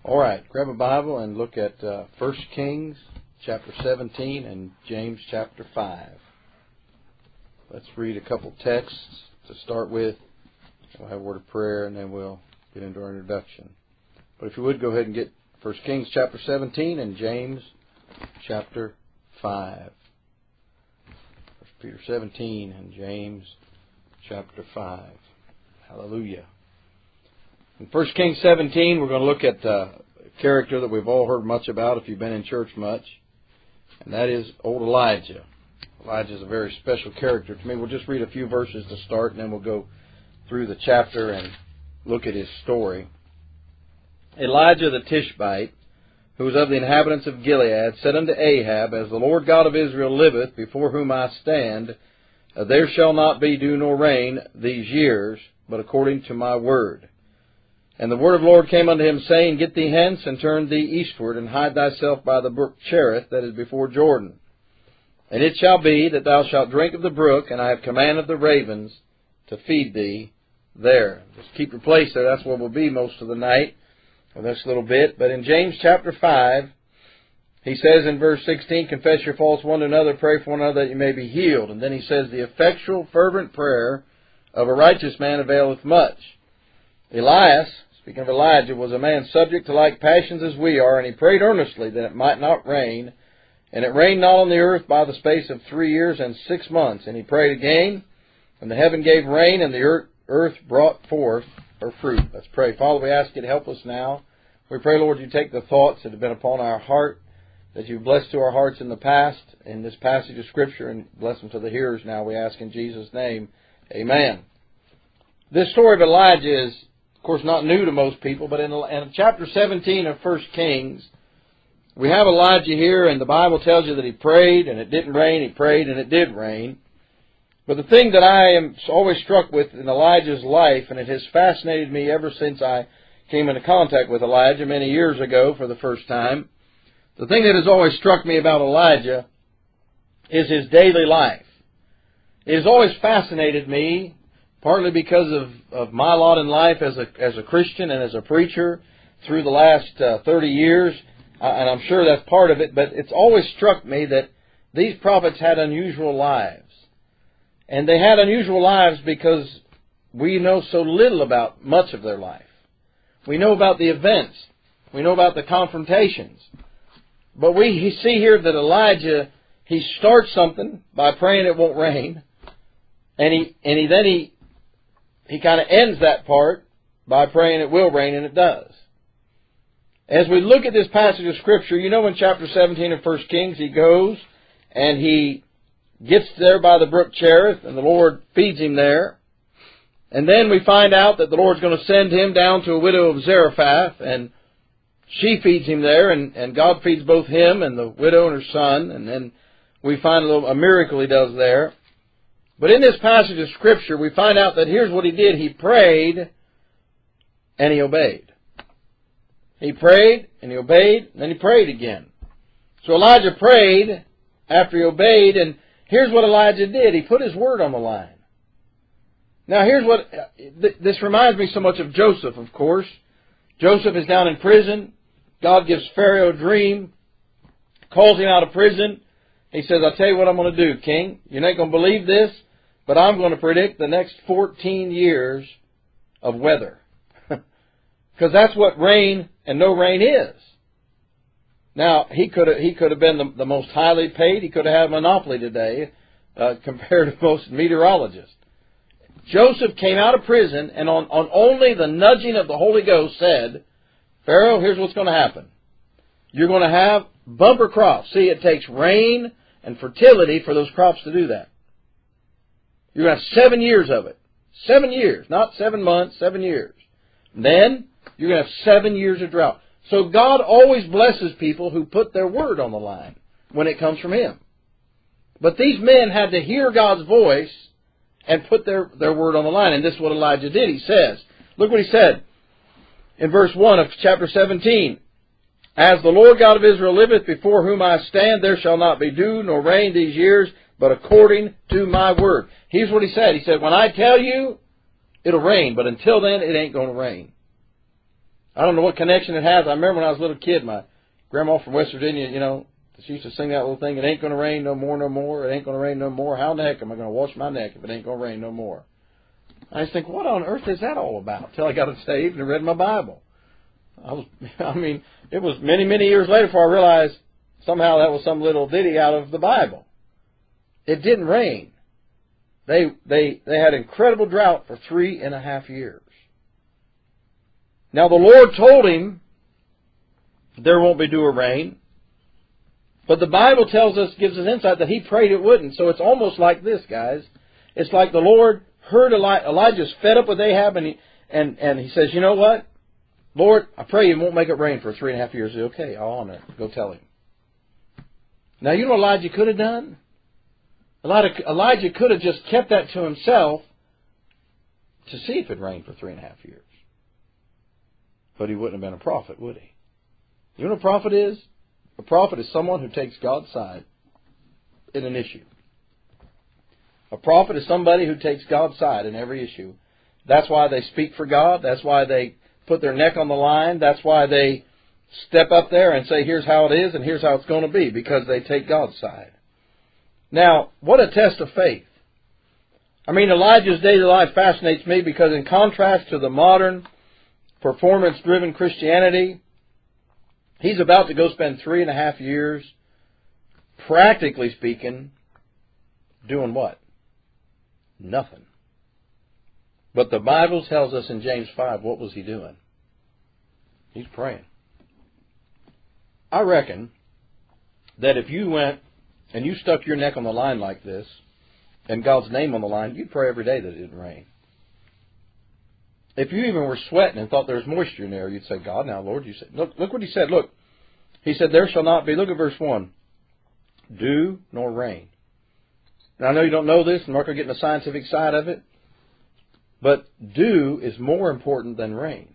All right, grab a Bible and look at 1 Kings chapter 17 and James chapter 5. Let's read a couple texts to start with. We'll have a word of prayer and then we'll get into our introduction. But if you would, go ahead and get 1 Kings chapter 17 and James chapter 5. 1 Peter 17 and James chapter 5. Hallelujah. In 1 Kings 17, we're going to look at a character that we've all heard much about if you've been in church much, and that is old Elijah. Elijah is a very special character to me. We'll just read a few verses to start, and then we'll go through the chapter and look at his story. Elijah the Tishbite, who was of the inhabitants of Gilead, said unto Ahab, As the Lord God of Israel liveth, before whom I stand, there shall not be dew nor rain these years, but according to my word. And the word of the Lord came unto him, saying, Get thee hence, and turn thee eastward, and hide thyself by the brook Cherith, that is before Jordan. And it shall be that thou shalt drink of the brook, and I have commanded the ravens to feed thee there. Just keep your place there. That's where we'll be most of the night, or this little bit. But in James chapter 5, he says in verse 16, Confess your faults one to another, pray for one another that you may be healed. And then he says, The effectual fervent prayer of a righteous man availeth much. Elias, speaking of Elijah, was a man subject to like passions as we are, and he prayed earnestly that it might not rain. And it rained not on the earth by the space of 3 years and 6 months. And he prayed again, and the heaven gave rain, and the earth brought forth her fruit. Let's pray. Father, we ask you to help us now. We pray, Lord, you take the thoughts that have been upon our heart, that you've blessed to our hearts in the past, in this passage of Scripture, and bless them to the hearers now, we ask in Jesus' name. Amen. This story of Elijah is, of course, not new to most people, but in chapter 17 of 1 Kings, we have Elijah here, and the Bible tells you that he prayed, and it didn't rain. He prayed, and it did rain. But the thing that I am always struck with in Elijah's life, and it has fascinated me ever since I came into contact with Elijah many years ago for the first time, the thing that has always struck me about Elijah is his daily life. It has always fascinated me, partly because of my lot in life as a Christian and as a preacher through the last 30 years, and I'm sure that's part of it, but it's always struck me that these prophets had unusual lives. And they had unusual lives because we know so little about much of their life. We know about the events. We know about the confrontations. But we see here that Elijah, he starts something by praying it won't rain, and he kind of ends that part by praying it will rain, and it does. As we look at this passage of Scripture, you know in chapter 17 of 1 Kings, he goes and he gets there by the brook Cherith, and the Lord feeds him there. And then we find out that the Lord's going to send him down to a widow of Zarephath, and she feeds him there, and God feeds both him and the widow and her son, and then we find a miracle he does there. But in this passage of Scripture, we find out that here's what he did. He prayed, and he obeyed. He prayed, and he obeyed, and then he prayed again. So Elijah prayed after he obeyed, and here's what Elijah did. He put his word on the line. Now here's what, this reminds me so much of Joseph, of course. Joseph is down in prison. God gives Pharaoh a dream, calls him out of prison. He says, I'll tell you what I'm going to do, King. You're not going to believe this, but I'm going to predict the next 14 years of weather. Because that's what rain and no rain is. Now, he could have been the most highly paid. He could have had a monopoly today compared to most meteorologists. Joseph came out of prison and on only the nudging of the Holy Ghost said, Pharaoh, here's what's going to happen. You're going to have bumper crops. See, it takes rain and fertility for those crops to do that. You're going to have 7 years of it. 7 years, not 7 months, 7 years. And then you're going to have 7 years of drought. So God always blesses people who put their word on the line when it comes from Him. But these men had to hear God's voice and put their word on the line. And this is what Elijah did. He says, look what he said in verse 1 of chapter 17. As the Lord God of Israel liveth, before whom I stand, there shall not be dew nor rain these years, but according to my word. Here's what he said. He said, when I tell you, it'll rain, but until then, it ain't going to rain. I don't know what connection it has. I remember when I was a little kid, my grandma from West Virginia, you know, she used to sing that little thing, it ain't going to rain no more, no more. It ain't going to rain no more. How in the heck am I going to wash my neck if it ain't going to rain no more? I just think, what on earth is that all about? Till I got saved and read my Bible. It was many, many years later before I realized somehow that was some little ditty out of the Bible. It didn't rain. They had incredible drought for 3.5 years. Now the Lord told him there won't be dew or rain, but the Bible tells us, gives us insight that he prayed it wouldn't. So it's almost like this, guys. It's like the Lord heard Elijah's fed up with Ahab, and he says, you know what? Lord, I pray you won't make it rain for 3.5 years. Okay, I'll honor it. Go tell him. Now, you know what Elijah could have done? Elijah could have just kept that to himself to see if it rained for 3.5 years. But he wouldn't have been a prophet, would he? You know what a prophet is? A prophet is someone who takes God's side in an issue. A prophet is somebody who takes God's side in every issue. That's why they speak for God. That's why they put their neck on the line. That's why they step up there and say, here's how it is and here's how it's going to be, because they take God's side. Now, what a test of faith. Elijah's daily life fascinates me because in contrast to the modern performance-driven Christianity, he's about to go spend 3.5 years, practically speaking, doing what? Nothing. But the Bible tells us in James 5, what was he doing? He's praying. I reckon that if you went and you stuck your neck on the line like this, and God's name on the line, you'd pray every day that it didn't rain. If you even were sweating and thought there was moisture in there, you'd say, God, now, Lord, you said, look what he said. Look, he said, there shall not be, look at verse 1, dew nor rain. Now, I know you don't know this, and we're not going to get in the scientific side of it, but dew is more important than rain.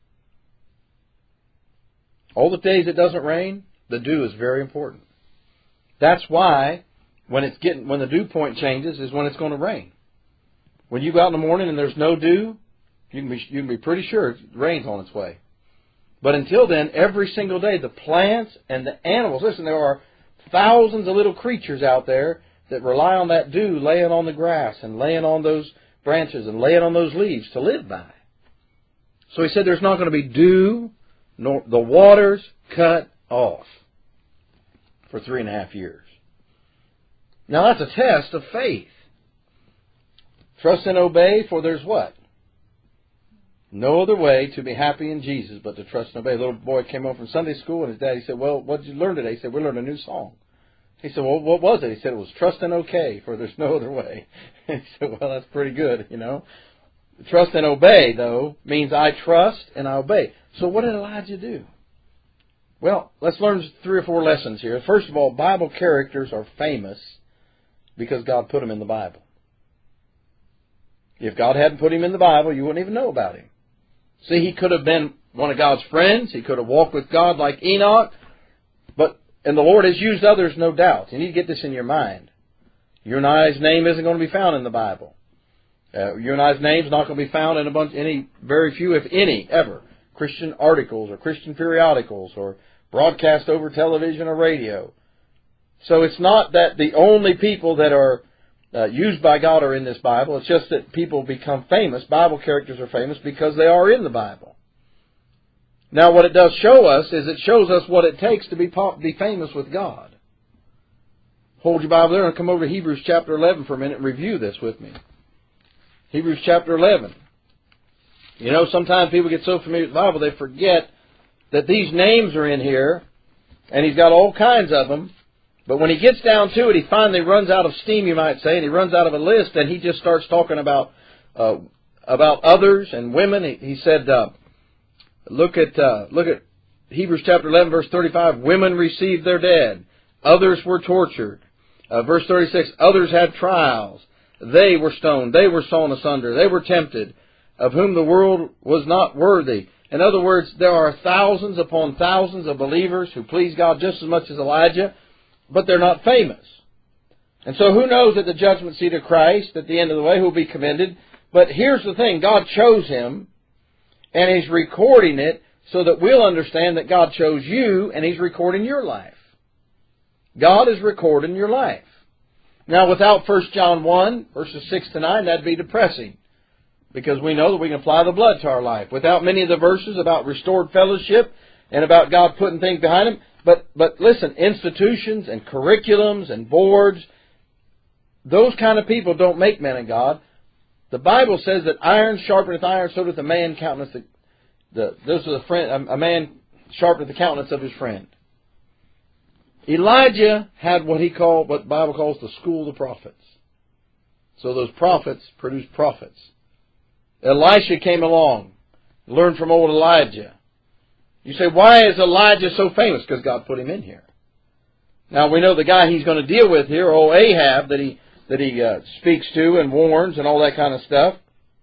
All the days it doesn't rain, the dew is very important. That's why when the dew point changes is when it's going to rain. When you go out in the morning and there's no dew, you can be pretty sure rain's on its way. But until then, every single day, the plants and the animals, listen, there are thousands of little creatures out there that rely on that dew laying on the grass and laying on those branches and laying on those leaves to live by. So he said there's not going to be dew, nor the waters cut off for 3.5 years. Now that's a test of faith. Trust and obey, for there's what? No other way to be happy in Jesus but to trust and obey. A little boy came home from Sunday school and his daddy said, well, what did you learn today? He said, we learned a new song. He said, well, what was it? He said, it was trust and okay, for there's no other way. He said, well, that's pretty good, you know. Trust and obey, though, means I trust and I obey. So what did Elijah do? Well, let's learn 3 or 4 lessons here. First of all, Bible characters are famous because God put them in the Bible. If God hadn't put him in the Bible, you wouldn't even know about him. See, he could have been one of God's friends. He could have walked with God like Enoch. And the Lord has used others, no doubt. You need to get this in your mind. You and I's name isn't going to be found in the Bible. You and I's name is not going to be found in very few, if any, ever, Christian articles or Christian periodicals or broadcast over television or radio. So it's not that the only people that are used by God are in this Bible. It's just that people become famous. Bible characters are famous because they are in the Bible. Now, what it does show us is it shows us what it takes to be famous with God. Hold your Bible there and come over to Hebrews chapter 11 for a minute and review this with me. Hebrews chapter 11. You know, sometimes people get so familiar with the Bible, they forget that these names are in here, and he's got all kinds of them. But when he gets down to it, he finally runs out of steam, you might say, and he runs out of a list, and he just starts talking about others and women. He said, look at Hebrews chapter 11, verse 35. Women received their dead. Others were tortured. Verse 36, others had trials. They were stoned. They were sawn asunder. They were tempted, of whom the world was not worthy. In other words, there are thousands upon thousands of believers who please God just as much as Elijah, but they're not famous. And so who knows at the judgment seat of Christ, at the end of the way, who will be commended. But here's the thing. God chose him, and he's recording it so that we'll understand that God chose you and He's recording your life. God is recording your life. Now, without 1 John 1, verses 6 to 9, that'd be depressing, because we know that we can apply the blood to our life. Without many of the verses about restored fellowship and about God putting things behind Him. But listen, institutions and curriculums and boards, those kind of people don't make men of God. The Bible says that iron sharpeneth iron, so doth a man countenance a man sharpeneth the countenance of his friend. Elijah had what the Bible calls the school of the prophets. So those prophets produced prophets. Elisha came along, learned from old Elijah. You say, why is Elijah so famous? Because God put him in here. Now we know the guy he's going to deal with here, old Ahab, that he speaks to and warns and all that kind of stuff.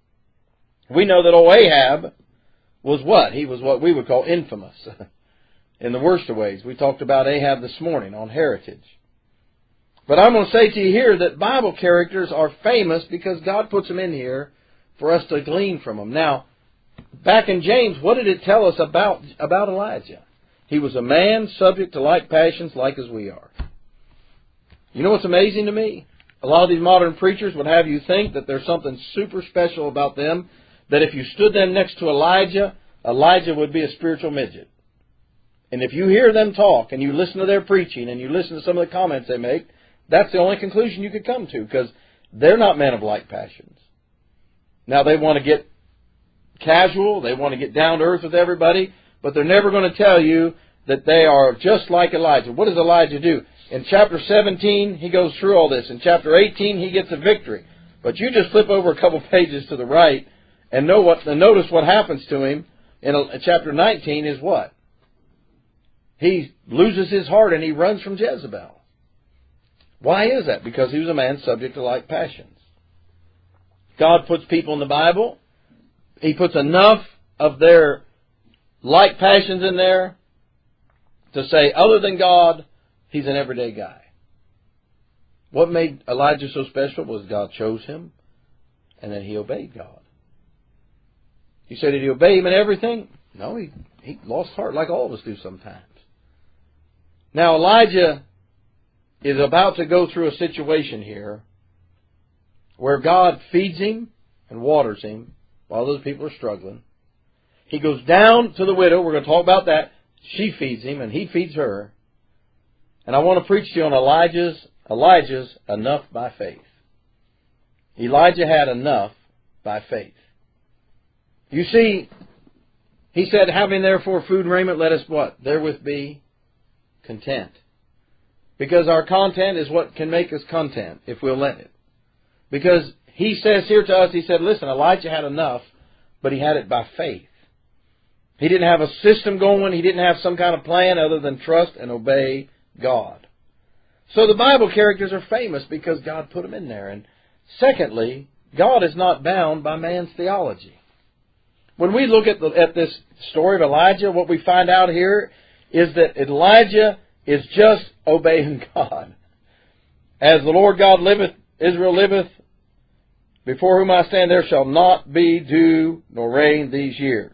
We know that old Ahab was what? He was what we would call infamous in the worst of ways. We talked about Ahab this morning on heritage. But I'm going to say to you here that Bible characters are famous because God puts them in here for us to glean from them. Now, back in James, what did it tell us about Elijah? He was a man subject to like passions like as we are. You know what's amazing to me? A lot of these modern preachers would have you think that there's something super special about them, that if you stood them next to Elijah, Elijah would be a spiritual midget. And if you hear them talk and you listen to their preaching and you listen to some of the comments they make, that's the only conclusion you could come to, because they're not men of like passions. Now, they want to get casual, they want to get down to earth with everybody, but they're never going to tell you that they are just like Elijah. What does Elijah do? In chapter 17, he goes through all this. In chapter 18, he gets a victory. But you just flip over a couple pages to the right and notice what happens to him in chapter 19 is what? He loses his heart and he runs from Jezebel. Why is that? Because he was a man subject to like passions. God puts people in the Bible. He puts enough of their like passions in there to say, other than God, he's an everyday guy. What made Elijah so special was God chose him, and then he obeyed God. You say, did he obey him in everything? No, he lost heart like all of us do sometimes. Now, Elijah is about to go through a situation here where God feeds him and waters him while those people are struggling. He goes down to the widow. We're going to talk about that. She feeds him and he feeds her. And I want to preach to you on Elijah's enough by faith. Elijah had enough by faith. You see, he said, having therefore food and raiment, let us what? Therewith be content. Because our content is what can make us content, if we'll let it. Because he says here to us, he said, listen, Elijah had enough, but he had it by faith. He didn't have a system going. He didn't have some kind of plan other than trust and obey God. So the Bible characters are famous because God put them in there. And secondly, God is not bound by man's theology. When we look at this story of Elijah, what we find out here is that Elijah is just obeying God. As the Lord God liveth, Israel liveth, before whom I stand, there shall not be dew nor rain these years.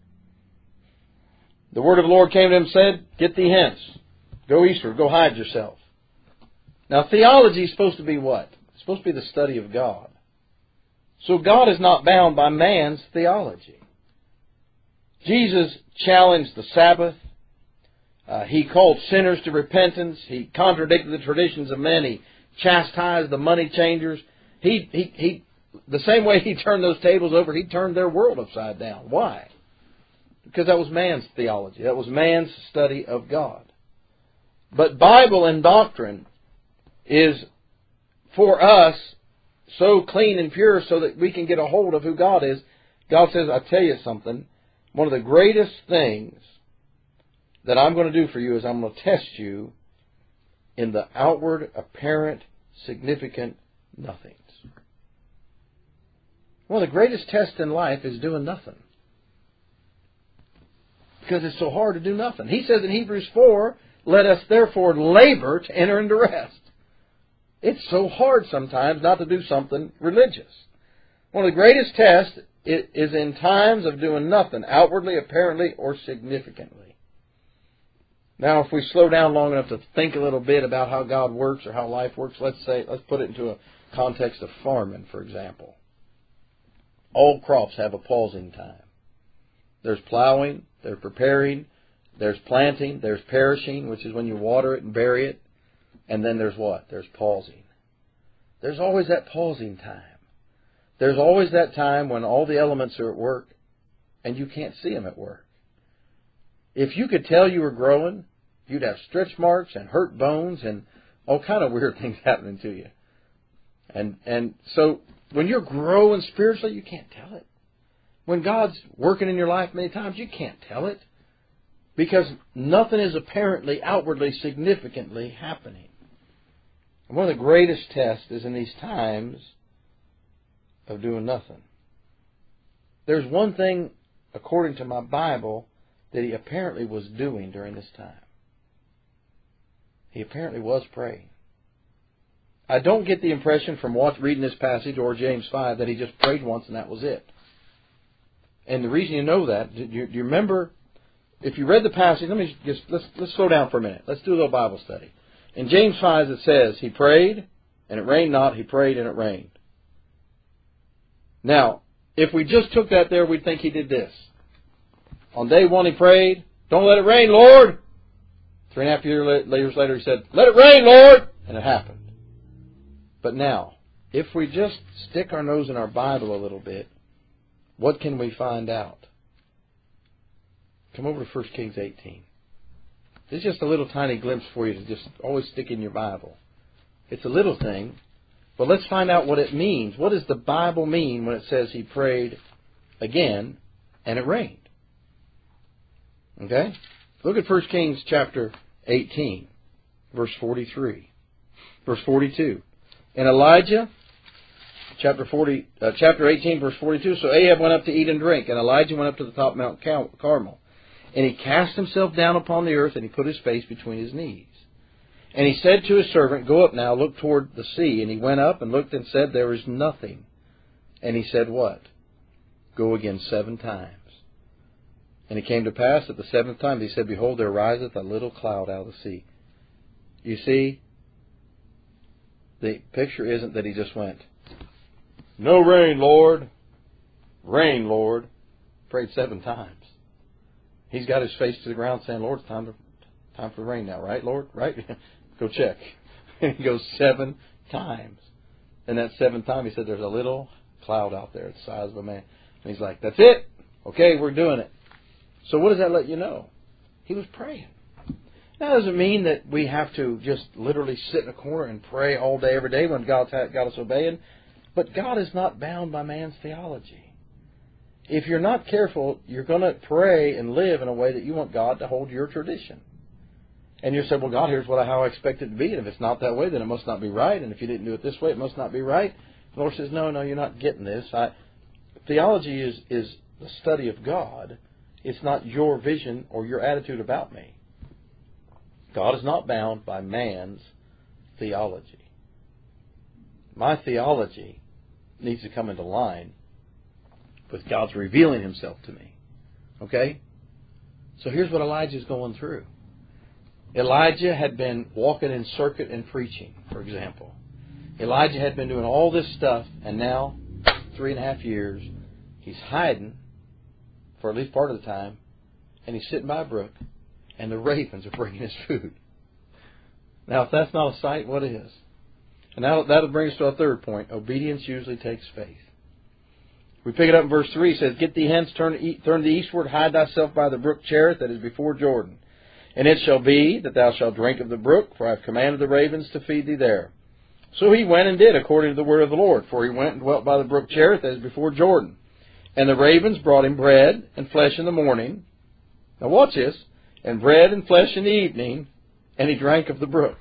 The word of the Lord came to him and said, get thee hence. Go eastward. Go hide yourself. Now, theology is supposed to be what? It's supposed to be the study of God. So God is not bound by man's theology. Jesus challenged the Sabbath. He called sinners to repentance. He contradicted the traditions of men. He chastised the money changers. The same way he turned those tables over, he turned their world upside down. Why? Because that was man's theology. That was man's study of God. But Bible and doctrine is, for us, so clean and pure so that we can get a hold of who God is. God says, I'll tell you something. One of the greatest things that I'm going to do for you is I'm going to test you in the outward, apparent, significant nothings. One of the greatest tests in life is doing nothing. Because it's so hard to do nothing. He says in Hebrews 4, let us therefore labor to enter into rest. It's so hard sometimes not to do something religious. One of the greatest tests is in times of doing nothing, outwardly, apparently, or significantly. Now, if we slow down long enough to think a little bit about how God works or how life works, let's put it into a context of farming, for example. All crops have a pausing time. There's plowing, there's preparing, there's planting, there's perishing, which is when you water it and bury it, and then there's what? There's pausing. There's always that pausing time. There's always that time when all the elements are at work and you can't see them at work. If you could tell you were growing, you'd have stretch marks and hurt bones and all kind of weird things happening to you. And so when you're growing spiritually, you can't tell it. When God's working in your life many times, you can't tell it. Because nothing is apparently, outwardly, significantly happening. And one of the greatest tests is in these times of doing nothing. There's one thing, according to my Bible, that he apparently was doing during this time. He apparently was praying. I don't get the impression from reading this passage or James 5 that he just prayed once and that was it. And the reason you know that, do you remember, if you read the passage, let's slow down for a minute. Let's do a little Bible study. In James 5 it says, he prayed and it rained not, he prayed and it rained. Now, if we just took that there, we'd think he did this. On day one he prayed, don't let it rain, Lord. 3.5 years later he said, let it rain, Lord. And it happened. But now, if we just stick our nose in our Bible a little bit, what can we find out? Come over to 1 Kings 18. This is just a little tiny glimpse for you to just always stick in your Bible. It's a little thing, but let's find out what it means. What does the Bible mean when it says he prayed again and it rained? Okay? Look at 1 Kings chapter 18, verse 43. Verse 42. And Elijah, chapter 18, verse 42, so Ahab went up to eat and drink, and Elijah went up to the top of Mount Carmel. And he cast himself down upon the earth, and he put his face between his knees. And he said to his servant, go up now, look toward the sea. And he went up and looked and said, there is nothing. And he said, what? Go again 7 times. And it came to pass at the 7th time, he said, behold, there riseth a little cloud out of the sea. You see, the picture isn't that he just went, no rain, Lord. Rain, Lord. Prayed 7 times. He's got his face to the ground saying, Lord, it's time for the rain now, right, Lord? Right? Go check. And he goes 7 times. And that 7th time he said, there's a little cloud out there the size of a man. And he's like, that's it. Okay, we're doing it. So what does that let you know? He was praying. That doesn't mean that we have to just literally sit in a corner and pray all day, every day when God's got us obeying. But God is not bound by man's theology. If you're not careful, you're going to pray and live in a way that you want God to hold your tradition. And you say, well, God, here's how I expect it to be. And if it's not that way, then it must not be right. And if you didn't do it this way, it must not be right. The Lord says, no, you're not getting this. Theology is the study of God. It's not your vision or your attitude about me. God is not bound by man's theology. My theology needs to come into line with God's revealing himself to me. Okay? So here's what Elijah's going through. Elijah had been walking in circuit and preaching, for example. Elijah had been doing all this stuff, and now, 3.5 years, he's hiding for at least part of the time, and he's sitting by a brook, and the ravens are bringing his food. Now, if that's not a sight, what is? And that'll bring us to our third point. Obedience usually takes faith. We pick it up in verse 3. It says, get thee hence, turn to the eastward, hide thyself by the brook Cherith that is before Jordan. And it shall be that thou shalt drink of the brook, for I have commanded the ravens to feed thee there. So he went and did according to the word of the Lord, for he went and dwelt by the brook Cherith that is before Jordan. And the ravens brought him bread and flesh in the morning. Now watch this. And bread and flesh in the evening, and he drank of the brook.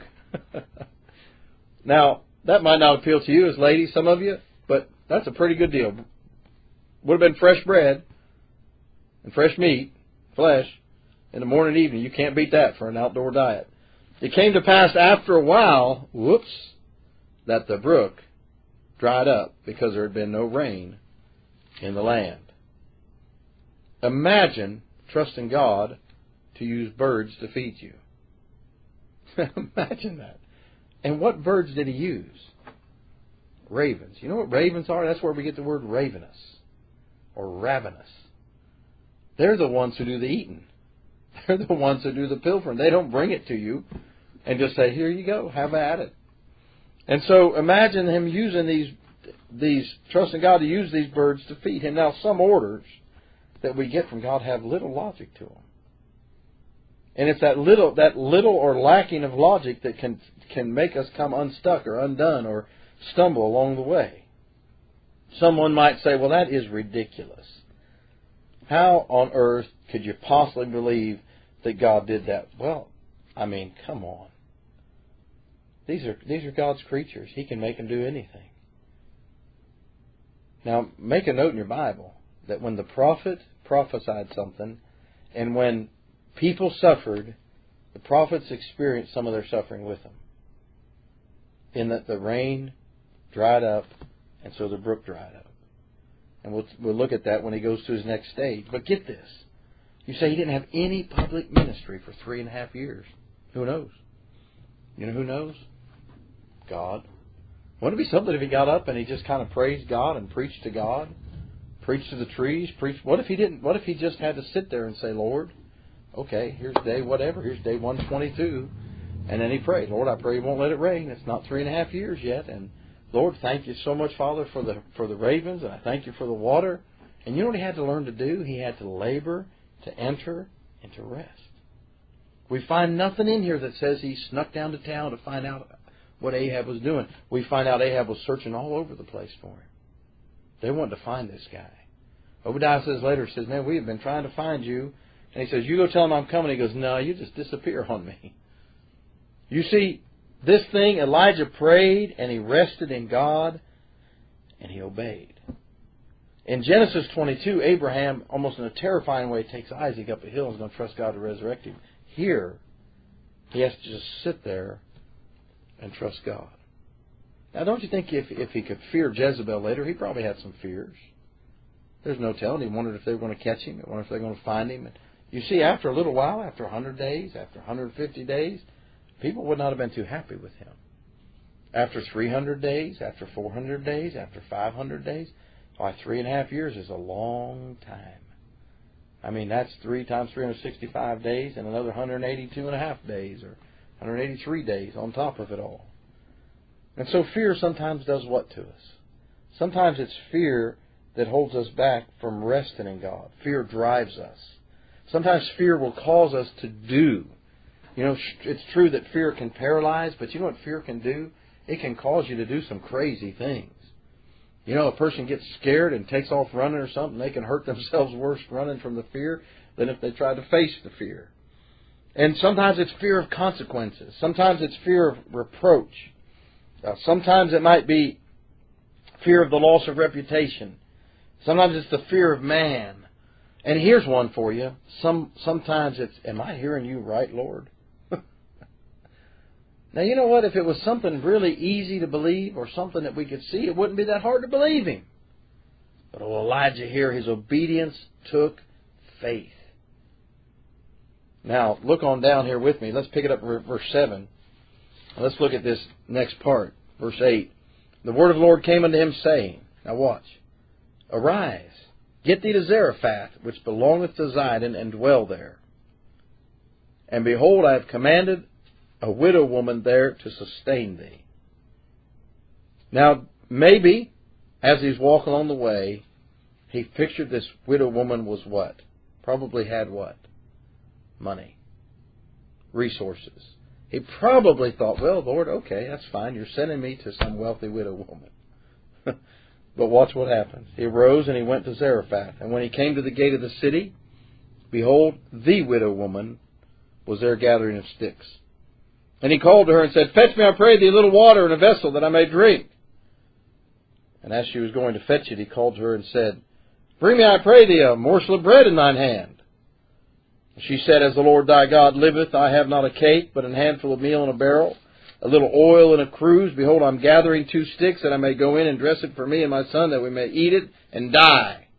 Now, that might not appeal to you as ladies, some of you, but that's a pretty good deal. Would have been fresh bread and fresh meat, flesh, in the morning and evening. You can't beat that for an outdoor diet. It came to pass after a while, that the brook dried up because there had been no rain in the land. Imagine trusting God to use birds to feed you. Imagine that. And what birds did he use? Ravens. You know what ravens are? That's where we get the word ravenous or ravenous. They're the ones who do the eating. They're the ones who do the pilfering. They don't bring it to you and just say, here you go, have at it. And so imagine him using these trusting God to use these birds to feed him. Now, some orders that we get from God have little logic to them. And it's that little or lacking of logic that can make us come unstuck or undone or stumble along the way. Someone might say, well, that is ridiculous. How on earth could you possibly believe that God did that? Well, I mean, come on. These are God's creatures. He can make them do anything. Now, make a note in your Bible that when the prophet prophesied something, and when people suffered, the prophets experienced some of their suffering with them. In that the rain dried up, and so the brook dried up. And we'll look at that when he goes to his next stage. But get this. You say he didn't have any public ministry for 3.5 years. Who knows? You know who knows? God. Wouldn't it be something if he got up and he just kind of praised God and preached to God? Preached to the trees? What if he didn't? What if he just had to sit there and say, Lord, okay, here's day whatever. Here's day 122. And then he prayed, Lord, I pray you won't let it rain. It's not 3.5 years yet. And Lord, thank you so much, Father, for the ravens, and I thank you for the water. And you know what he had to learn to do? He had to labor, to enter, and to rest. We find nothing in here that says he snuck down to town to find out what Ahab was doing. We find out Ahab was searching all over the place for him. They wanted to find this guy. Obadiah says later, says, man, we have been trying to find you. And he says, you go tell him I'm coming. He goes, no, you just disappear on me. You see, this thing, Elijah prayed and he rested in God and he obeyed. In Genesis 22, Abraham, almost in a terrifying way, takes Isaac up a hill and is going to trust God to resurrect him. Here, he has to just sit there and trust God. Now, don't you think if he could fear Jezebel later, he probably had some fears. There's no telling. He wondered if they were going to catch him. He wondered if they were going to find him. And you see, after a little while, after 100 days, after 150 days, people would not have been too happy with him. After 300 days, after 400 days, after 500 days, why, 3.5 years is a long time. I mean, that's 3 times 365 days and another 182.5 days or 183 days on top of it all. And so fear sometimes does what to us? Sometimes it's fear that holds us back from resting in God. Fear drives us. Sometimes fear will cause us to do. You know, it's true that fear can paralyze, but you know what fear can do? It can cause you to do some crazy things. You know, a person gets scared and takes off running or something, they can hurt themselves worse running from the fear than if they tried to face the fear. And sometimes it's fear of consequences. Sometimes it's fear of reproach. Sometimes it might be fear of the loss of reputation. Sometimes it's the fear of man. And here's one for you. Sometimes it's, am I hearing you right, Lord? Now, you know what? If it was something really easy to believe or something that we could see, it wouldn't be that hard to believe him. But Elijah here, his obedience took faith. Now, look on down here with me. Let's pick it up verse 7. Let's look at this next part. Verse 8. The word of the Lord came unto him, saying, now watch. Arise, get thee to Zarephath, which belongeth to Zidon, and dwell there. And behold, I have commanded a widow woman there to sustain thee. Now, maybe, as he's walking on the way, he pictured this widow woman was what? Probably had what? Money. Resources. He probably thought, well, Lord, okay, that's fine. You're sending me to some wealthy widow woman. But watch what happens. He arose and he went to Zarephath. And when he came to the gate of the city, behold, the widow woman was there gathering of sticks. And he called to her and said, fetch me, I pray thee, a little water in a vessel that I may drink. And as she was going to fetch it, he called to her and said, bring me, I pray thee, a morsel of bread in thine hand. And she said, as the Lord thy God liveth, I have not a cake, but an handful of meal in a barrel, a little oil in a cruse. Behold, I'm gathering 2 sticks, that I may go in and dress it for me and my son, that we may eat it and die.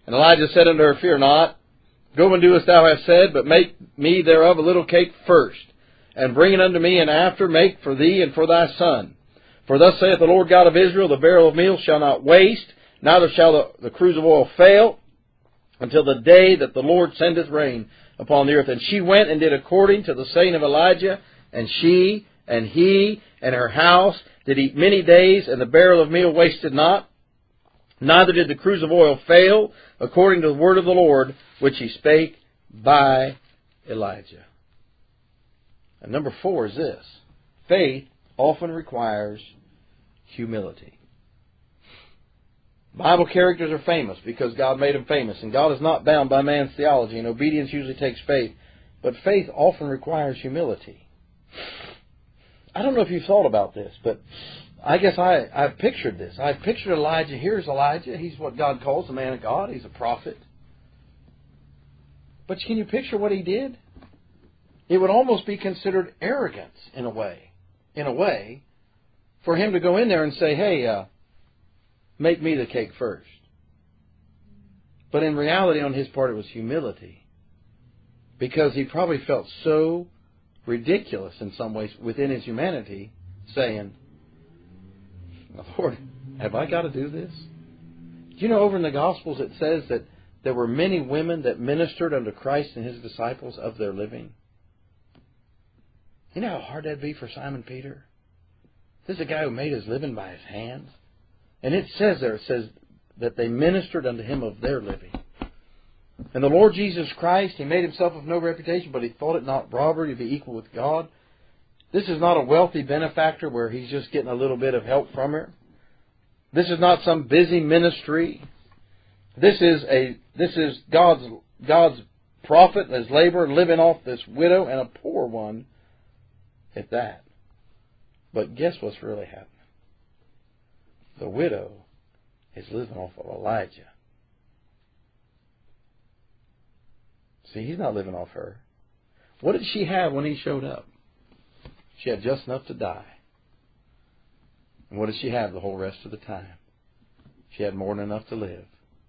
And Elijah said unto her, Fear not, go and do as thou hast said, but make me thereof a little cake first, and bring it unto me, and after make for thee and for thy son. For thus saith the Lord God of Israel, the barrel of meal shall not waste, neither shall the cruse of oil fail, until the day that the Lord sendeth rain upon the earth. And she went and did according to the saying of Elijah, and she and he and her house did eat many days, and the barrel of meal wasted not, neither did the cruse of oil fail, according to the word of the Lord, which he spake by Elijah. And number 4 is this: faith often requires humility. Bible characters are famous because God made them famous, and God is not bound by man's theology, and obedience usually takes faith, but faith often requires humility. I don't know if you've thought about this, but I guess I've pictured this. I've pictured Elijah. Here's Elijah. He's what God calls a man of God. He's a prophet. But can you picture what he did? It would almost be considered arrogance in a way, for him to go in there and say, hey, make me the cake first. But in reality, on his part, it was humility. Because he probably felt so ridiculous in some ways within his humanity, saying, Lord, have I got to do this? Do you know over in the Gospels it says that there were many women that ministered unto Christ and His disciples of their living? You know how hard that'd be for Simon Peter? This is a guy who made his living by his hands. And it says that they ministered unto him of their living. And the Lord Jesus Christ, He made Himself of no reputation, but He thought it not robbery to be equal with God. This is not a wealthy benefactor where He's just getting a little bit of help from her. This is not some busy ministry. This is God's prophet and His laborer living off this widow, and a poor one at that. But guess what's really happening? The widow is living off of Elijah. See, he's not living off her. What did she have when he showed up? She had just enough to die. And what did she have the whole rest of the time? She had more than enough to live.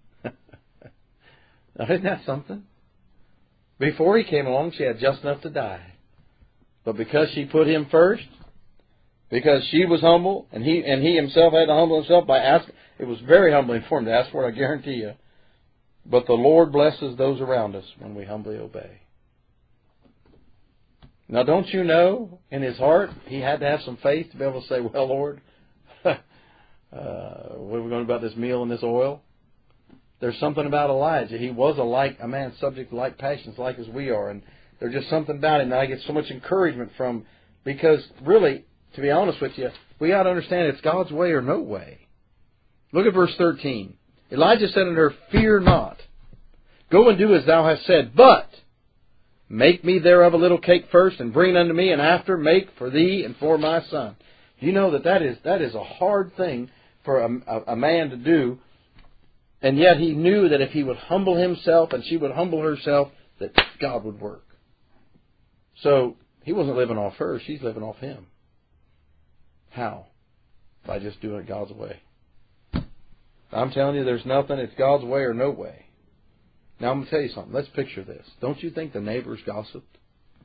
Now, isn't that something? Before he came along, she had just enough to die. But because she put him first, because she was humble, and he himself had to humble himself by asking, it was very humbling for him to ask for it, I guarantee you. But the Lord blesses those around us when we humbly obey. Now, don't you know, in his heart, he had to have some faith to be able to say, well, Lord, what are we going to do about this meal and this oil? There's something about Elijah. He was a man subject to like passions like as we are. And there's just something about him that I get so much encouragement from, because really, to be honest with you, we got to understand it's God's way or no way. Look at verse 13. Elijah said unto her, Fear not. Go and do as thou hast said, but make me thereof a little cake first, and bring it unto me, and after make for thee and for my son. You know that is a hard thing for a man to do, and yet he knew that if he would humble himself and she would humble herself, that God would work. So he wasn't living off her, she's living off him. How? By just doing it God's way. I'm telling you, there's nothing, it's God's way or no way. Now I'm going to tell you something. Let's picture this. Don't you think the neighbors gossiped?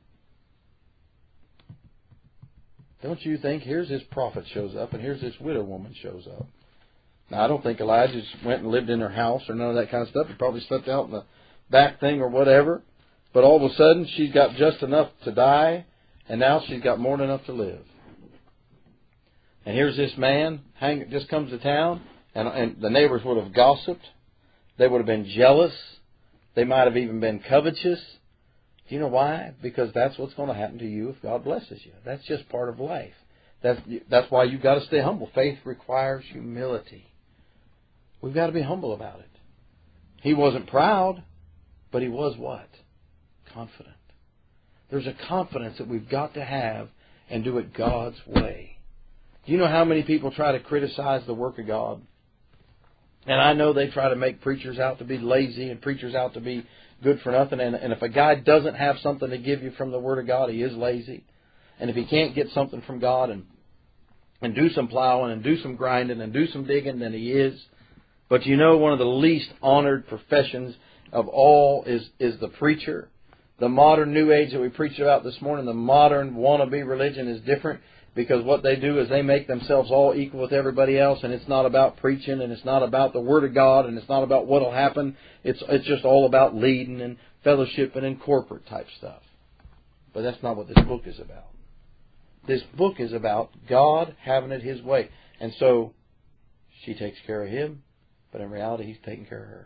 Don't you think here's this prophet shows up and here's this widow woman shows up? Now I don't think Elijah just went and lived in her house or none of that kind of stuff. He probably slept out in the back thing or whatever. But all of a sudden she's got just enough to die, and now she's got more than enough to live. And here's this man just comes to town, and the neighbors would have gossiped. They would have been jealous. They might have even been covetous. Do you know why? Because that's what's going to happen to you if God blesses you. That's just part of life. That's why you've got to stay humble. Faith requires humility. We've got to be humble about it. He wasn't proud, but he was what? Confident. There's a confidence that we've got to have and do it God's way. Do you know how many people try to criticize the work of God? And I know they try to make preachers out to be lazy and preachers out to be good for nothing. And if a guy doesn't have something to give you from the Word of God, he is lazy. And if he can't get something from God and do some plowing and do some grinding and do some digging, then he is. But you know, one of the least honored professions of all is the preacher. The modern New Age that we preached about this morning, the modern wannabe religion is different, because what they do is they make themselves all equal with everybody else, and it's not about preaching, and it's not about the Word of God, and it's not about what will happen. It's just all about leading and fellowship and corporate type stuff. But that's not what this book is about. This book is about God having it His way. And so she takes care of him, but in reality He's taking care of her.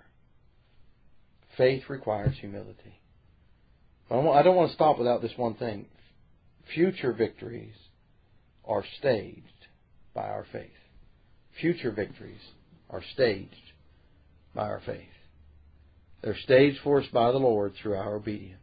Faith requires humility. I don't want to stop without this one thing. Future victories are staged by our faith. Future victories are staged by our faith. They're staged for us by the Lord through our obedience.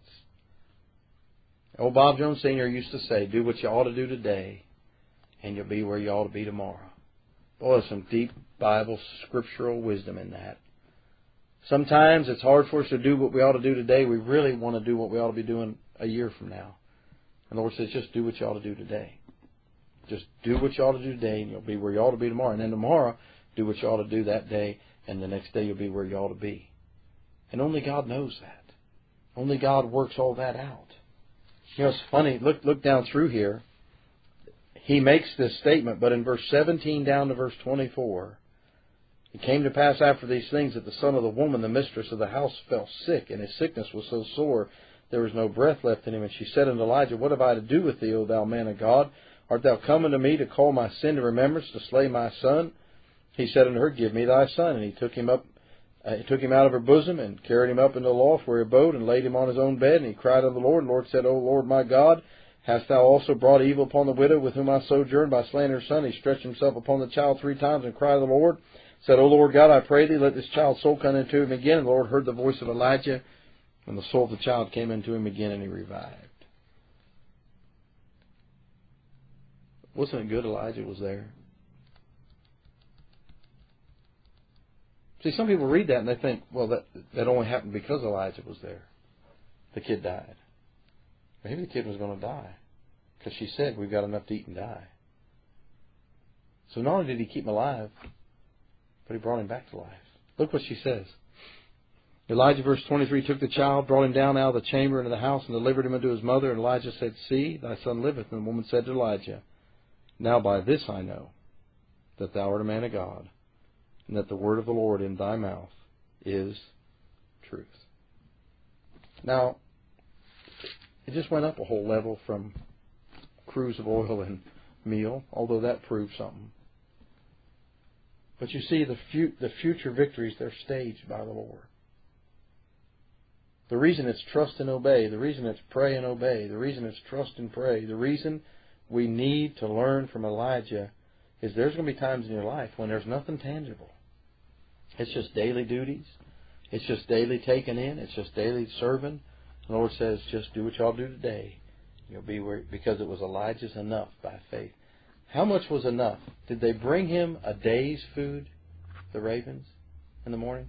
Old Bob Jones Sr. used to say, do what you ought to do today, and you'll be where you ought to be tomorrow. Boy, there's some deep Bible scriptural wisdom in that. Sometimes it's hard for us to do what we ought to do today. We really want to do what we ought to be doing a year from now. And the Lord says, just do what you ought to do today. Just do what you ought to do today, and you'll be where you ought to be tomorrow. And then tomorrow, do what you ought to do that day, and the next day you'll be where you ought to be. And only God knows that. Only God works all that out. You know, it's funny. Look down through here. He makes this statement, but in verse 17 down to verse 24, it came to pass after these things that the son of the woman, the mistress of the house, fell sick, and his sickness was so sore there was no breath left in him. And she said unto Elijah, what have I to do with thee, O thou man of God? Art thou come unto me to call my sin to remembrance, to slay my son? He said unto her, give me thy son. And he took him out of her bosom, and carried him up into the loft where he abode, and laid him on his own bed. And he cried unto the Lord. And the Lord said, O Lord my God, hast thou also brought evil upon the widow with whom I sojourned by slaying her son? He stretched himself upon the child 3 times, and cried to the Lord, said, O Lord God, I pray thee, let this child's soul come into him again. And the Lord heard the voice of Elijah, and the soul of the child came into him again, and he revived. Wasn't it good Elijah was there? See, some people read that and they think, well, that only happened because Elijah was there. The kid died. Maybe the kid was going to die, because she said, we've got enough to eat and die. So not only did he keep him alive, but he brought him back to life. Look what she says. Elijah, verse 23, took the child, brought him down out of the chamber into the house, and delivered him unto his mother. And Elijah said, see, thy son liveth. And the woman said to Elijah, now by this I know that thou art a man of God, and that the word of the Lord in thy mouth is truth. Now, it just went up a whole level from cruse of oil and meal, although that proved something. But you see, the future victories, they're staged by the Lord. The reason it's trust and obey, the reason it's pray and obey, the reason it's trust and pray, the reason we need to learn from Elijah is there's going to be times in your life when there's nothing tangible. It's just daily duties. It's just daily taking in. It's just daily serving. The Lord says, just do what y'all do today. You'll be where, because it was Elijah's enough by faith. How much was enough? Did they bring him a day's food, the ravens, in the morning?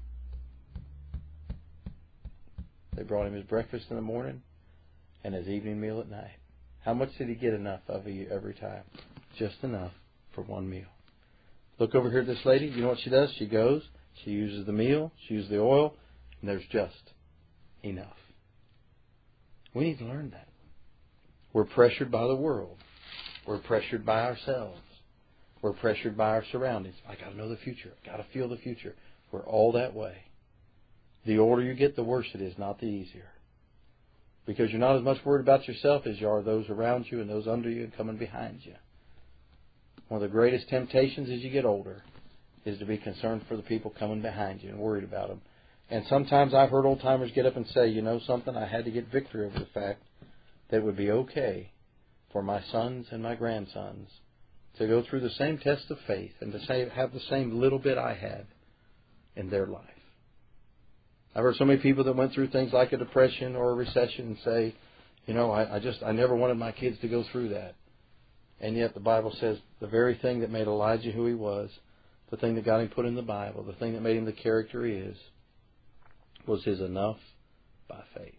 They brought him his breakfast in the morning and his evening meal at night. How much did he get enough of every time? Just enough for one meal. Look over here at this lady. You know what she does? She goes, she uses the meal, she uses the oil, and there's just enough. We need to learn that. We're pressured by the world. We're pressured by ourselves. We're pressured by our surroundings. I got to know the future. I got to feel the future. We're all that way. The older you get, the worse it is, not the easier. Because you're not as much worried about yourself as you are those around you and those under you and coming behind you. One of the greatest temptations as you get older is to be concerned for the people coming behind you and worried about them. And sometimes I've heard old-timers get up and say, you know something, I had to get victory over the fact that it would be okay for my sons and my grandsons to go through the same test of faith and to have the same little bit I had in their life. I've heard so many people that went through things like a depression or a recession and say, you know, I never wanted my kids to go through that. And yet the Bible says the very thing that made Elijah who he was, the thing that got him put in the Bible, the thing that made him the character he is, was his enough by faith.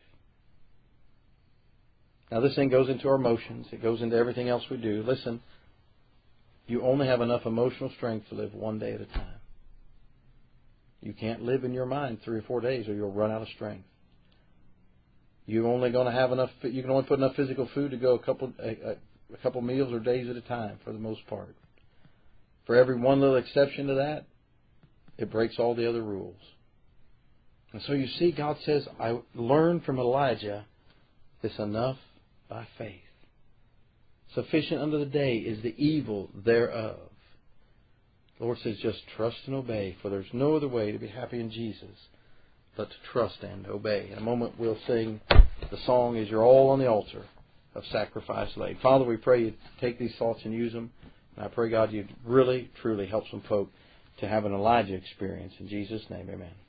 Now this thing goes into our emotions. It goes into everything else we do. Listen, you only have enough emotional strength to live one day at a time. You can't live in your mind 3 or 4 days or you'll run out of strength. You're only going to have enough. You can only put enough physical food to go a couple meals or days at a time for the most part. For every one little exception to that, it breaks all the other rules. And so you see, God says, I learned from Elijah, it's enough by faith. Sufficient unto the day is the evil thereof. The Lord says, just trust and obey, for there's no other way to be happy in Jesus but to trust and obey. In a moment we'll sing the song, Is Your All on the Altar of Sacrifice Laid. Father, we pray you take these thoughts and use them. And I pray, God, you'd really, truly help some folk to have an Elijah experience. In Jesus' name, amen.